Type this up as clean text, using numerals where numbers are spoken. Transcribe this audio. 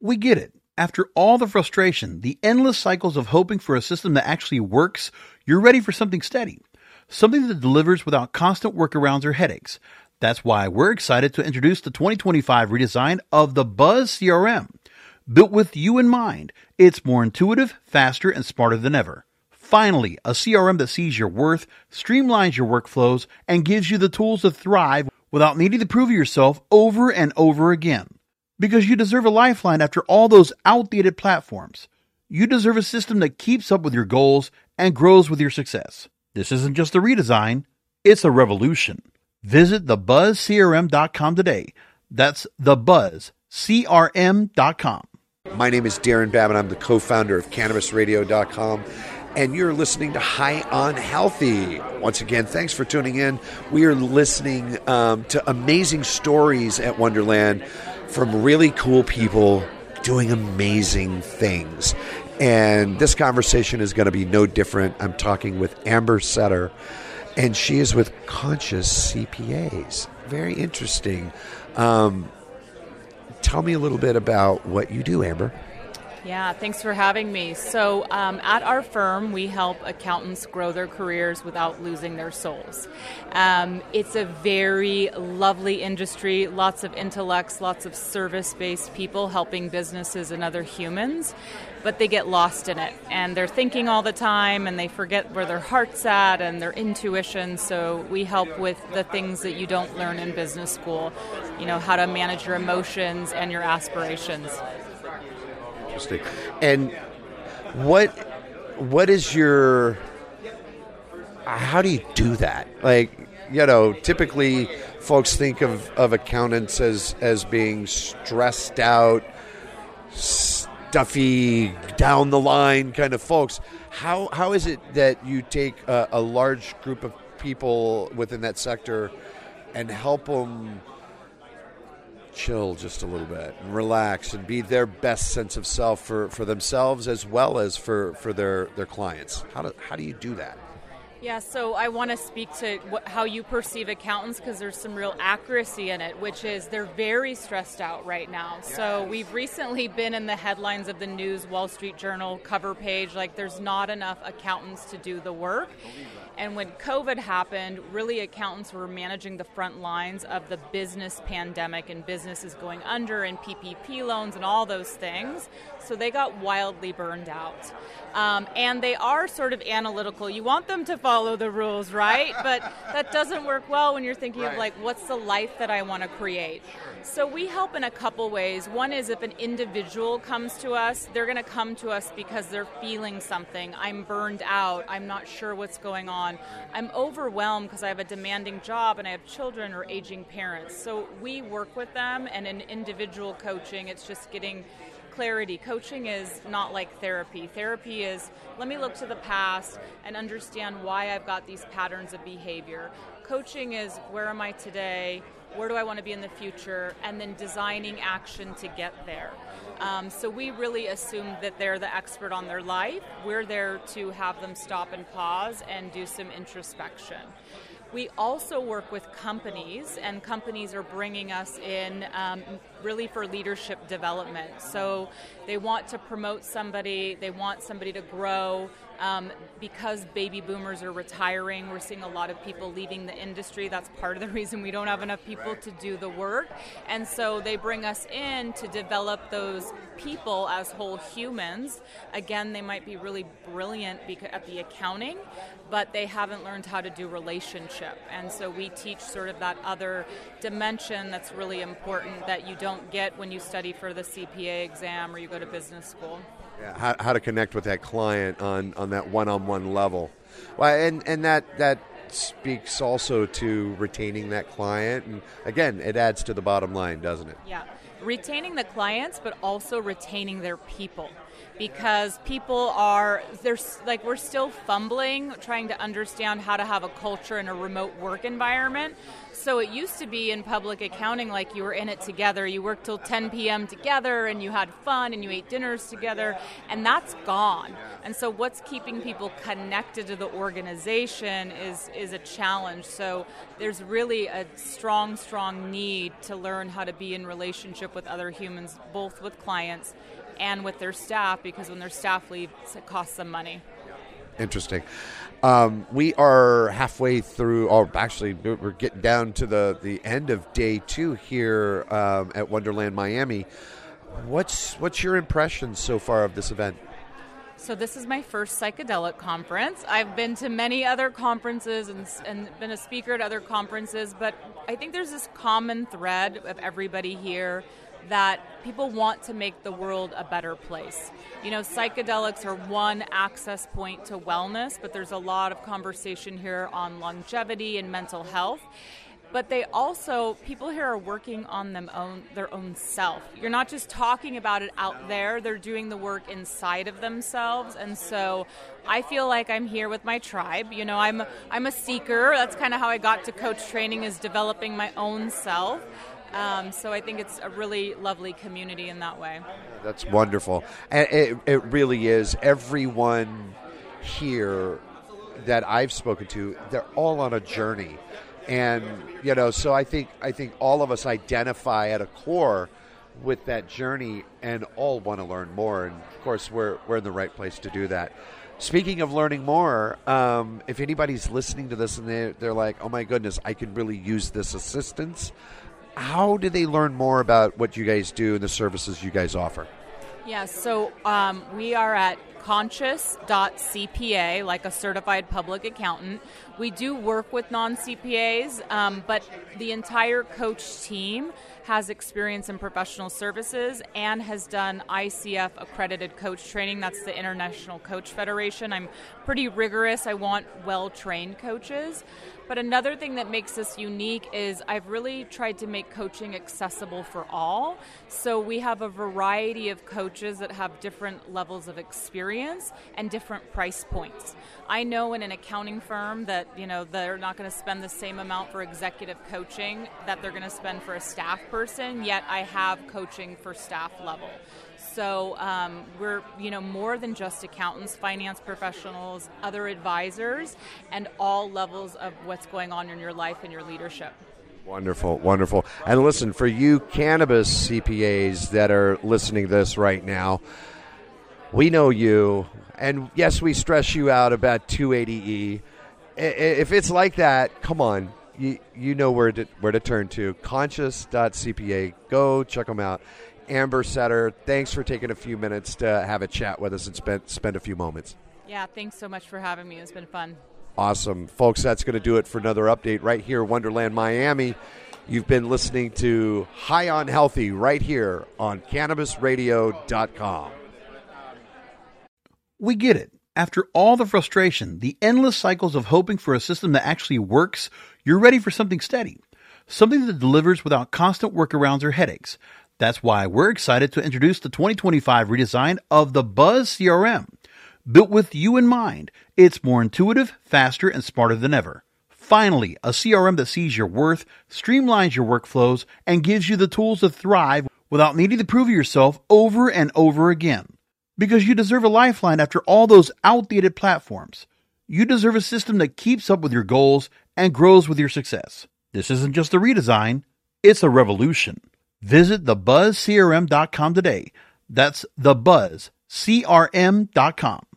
We get it. After all the frustration, the endless cycles of hoping for a system that actually works, you're ready for something steady. Something that delivers without constant workarounds or headaches. That's why we're excited to introduce the 2025 redesign of the Buzz CRM. Built with you in mind, it's more intuitive, faster, and smarter than ever. Finally, a CRM that sees your worth, streamlines your workflows, and gives you the tools to thrive without needing to prove yourself over and over again. Because you deserve a lifeline after all those outdated platforms. You deserve a system that keeps up with your goals and grows with your success. This isn't just a redesign, it's a revolution. Visit thebuzzcrm.com today. That's thebuzzcrm.com. My name is Darren Babin. I'm the co-founder of CannabisRadio.com. And you're listening to High on Healthy. Once again, thanks for tuning in. We are listening to amazing stories at Wonderland from really cool people doing amazing things. And this conversation is going to be no different. I'm talking with Amber Setter, and she is with Conscious CPAs. Very interesting. Tell me a little bit about what you do, Amber. Yeah, thanks for having me. So at our firm, we help accountants grow their careers without losing their souls. It's a very lovely industry, lots of intellects, lots of service-based people helping businesses and other humans, but they get lost in it. And they're thinking all the time, and they forget where their heart's at and their intuition. So we help with the things that you don't learn in business school, how to manage your emotions and your aspirations. And what is your, how do you do that? Typically folks think of accountants as being stressed out, stuffy, down the line kind of folks. How is it that you take a large group of people within that sector and help them chill just a little bit and relax and be their best sense of self for themselves as well as for their clients? How do you do that? Yeah, so I want to speak to how you perceive accountants, because there's some real accuracy in it, which is they're very stressed out right now. Yes. So we've recently been in the headlines of the news, Wall Street Journal cover page, there's not enough accountants to do the work. And when COVID happened, really accountants were managing the front lines of the business pandemic and businesses going under and PPP loans and all those things. So they got wildly burned out. And they are sort of analytical. You want them to follow the rules, right? But that doesn't work well when you're thinking of what's the life that I want to create? So we help in a couple ways. One is if an individual comes to us, they're going to come to us because they're feeling something. I'm burned out. I'm not sure what's going on. I'm overwhelmed because I have a demanding job and I have children or aging parents. So we work with them, and in individual coaching, it's just getting clarity. Coaching is not like therapy. Therapy is, let me look to the past and understand why I've got these patterns of behavior. Coaching is, where am I today? Where do I want to be in the future? And then designing action to get there. So we really assume that they're the expert on their life. We're there to have them stop and pause and do some introspection. We also work with companies, and companies are bringing us in really for leadership development. So they want to promote somebody, they want somebody to grow. Because baby boomers are retiring, we're seeing a lot of people leaving the industry. That's part of the reason we don't have enough people to do the work. And so they bring us in to develop those people as whole humans. Again, they might be really brilliant at the accounting, but they haven't learned how to do relationship. And so we teach sort of that other dimension that's really important that you don't get when you study for the CPA exam or you go to business school. Yeah, how to connect with that client on that one-on-one level. Well, and that speaks also to retaining that client. And again, it adds to the bottom line, doesn't it? Yeah, retaining the clients, but also retaining their people. Because people we're still fumbling, trying to understand how to have a culture in a remote work environment. So it used to be in public accounting like you were in it together. You worked till 10 p.m. together and you had fun and you ate dinners together, and that's gone. And so what's keeping people connected to the organization is a challenge. So there's really a strong need to learn how to be in relationship with other humans, both with clients and with their staff, because when their staff leaves, it costs them money. Interesting. We are halfway through, or actually we're getting down to the end of day 2 here at Wonderland Miami. What's your impression so far of this event? So this is my first psychedelic conference. I've been to many other conferences and been a speaker at other conferences, but I think there's this common thread of everybody here that people want to make the world a better place. You know, psychedelics are one access point to wellness, but there's a lot of conversation here on longevity and mental health. But they also, people here are working on their own self. You're not just talking about it out there, they're doing the work inside of themselves. And so I feel like I'm here with my tribe. You know, I'm a seeker. That's kind of how I got to coach training, is developing my own self. So I think it's a really lovely community in that way. That's wonderful. And it really is. Everyone here that I've spoken to, they're all on a journey. And, you know, so I think all of us identify at a core with that journey and all want to learn more. And, of course, we're in the right place to do that. Speaking of learning more, if anybody's listening to this and they're like, oh, my goodness, I could really use this assistance, how do they learn more about what you guys do and the services you guys offer? Yeah, so we are at conscious.cpa, like a certified public accountant. We do work with non-CPAs, but the entire coach team has experience in professional services and has done ICF accredited coach training. That's the International Coach Federation. I'm pretty rigorous. I want well-trained coaches. But another thing that makes us unique is I've really tried to make coaching accessible for all. So we have a variety of coaches that have different levels of experience and different price points. I know in an accounting firm that, you know, they're not going to spend the same amount for executive coaching that they're going to spend for a staff person, yet I have coaching for staff level. So we're, you know, more than just accountants, finance professionals, other advisors, and all levels of what's going on in your life and your leadership. Wonderful, wonderful. And listen, for you cannabis CPAs that are listening to this right now, we know you, and yes, we stress you out about 280E. If it's like that, come on, you know where to turn to. Conscious.cpa. Go check them out. Amber Setter, thanks for taking a few minutes to have a chat with us and spend a few moments. Yeah, thanks so much for having me. It's been fun. Awesome. Folks, that's going to do it for another update right here, Wonderland Miami. You've been listening to High on Healthy right here on CannabisRadio.com. We get it. After all the frustration, the endless cycles of hoping for a system that actually works, you're ready for something steady. Something that delivers without constant workarounds or headaches. That's why we're excited to introduce the 2025 redesign of the Buzz CRM. Built with you in mind, it's more intuitive, faster, and smarter than ever. Finally, a CRM that sees your worth, streamlines your workflows, and gives you the tools to thrive without needing to prove yourself over and over again. Because you deserve a lifeline after all those outdated platforms. You deserve a system that keeps up with your goals and grows with your success. This isn't just a redesign, it's a revolution. Visit thebuzzcrm.com today. That's thebuzzcrm.com.